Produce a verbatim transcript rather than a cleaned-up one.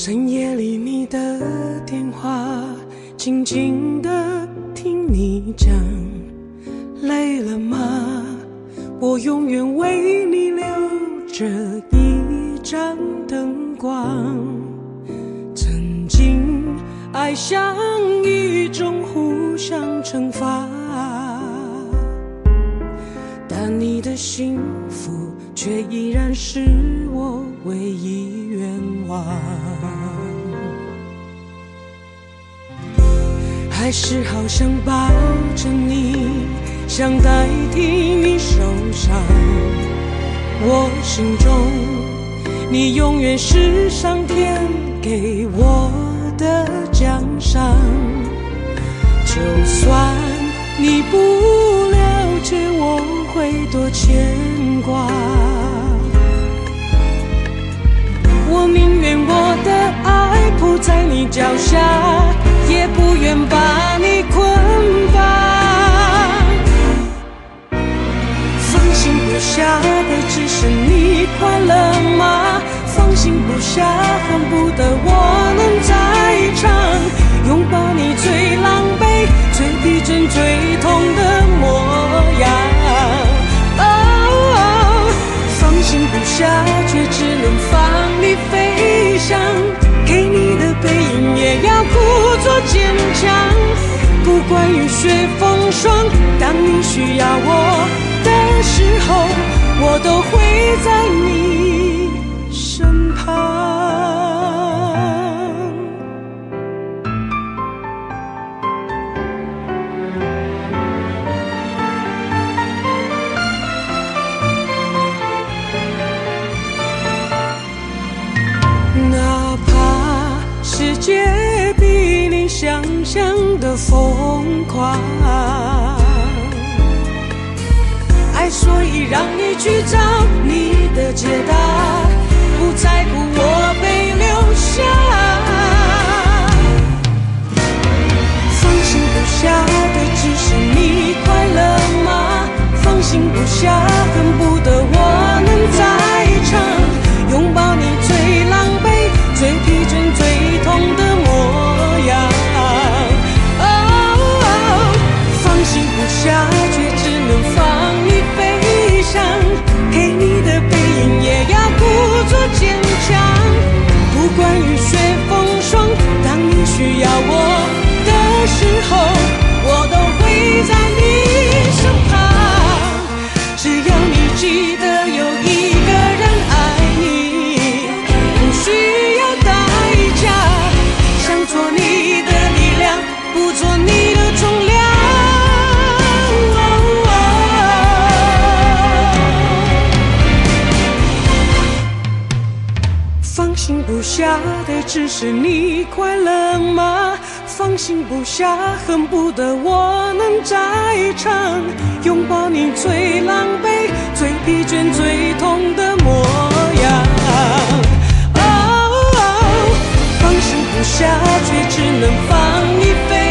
深夜里你的电话，静静地听你讲，累了吗？我永远为你留着一盏灯光。曾经爱像一种互相惩罚，但你的幸福却依然是我唯一愿望。还是好想抱着你，想代替你受伤。我心中你永远是上天给我的奖赏。就算你不了解我会多牵挂，我宁愿我的爱铺在你脚下，也不愿把你捆绑。放心不下的只是你快乐吗？放心不下恨不得我能在场，拥抱你最狼狈最疲倦最痛的模样。哦，放心不下却只能放你飞翔，给你的背影也要故作坚强。不管雨雪风霜，当你需要我的时候，我都会在你身旁。哪怕世界比你想象的疯狂，爱所以让你去找你的解答，不在乎我被留下。放心不下的只是你快乐吗？放心不下恨不得我能在场，拥抱你最狼狈最疲倦最痛的模样。哦，放心不下却只能放你飞翔，给你的背影也要故作坚强。不管雨雪风霜，当你需要我的时候，我都会在你身旁。只要你记得有一个人爱你，不需要代价，想做你的力量，不做你的重量。放心不下的只是你快乐吗？放心不下恨不得我能在场，拥抱你最狼狈最疲倦最痛的模样。哦，放心不下却只能放你飞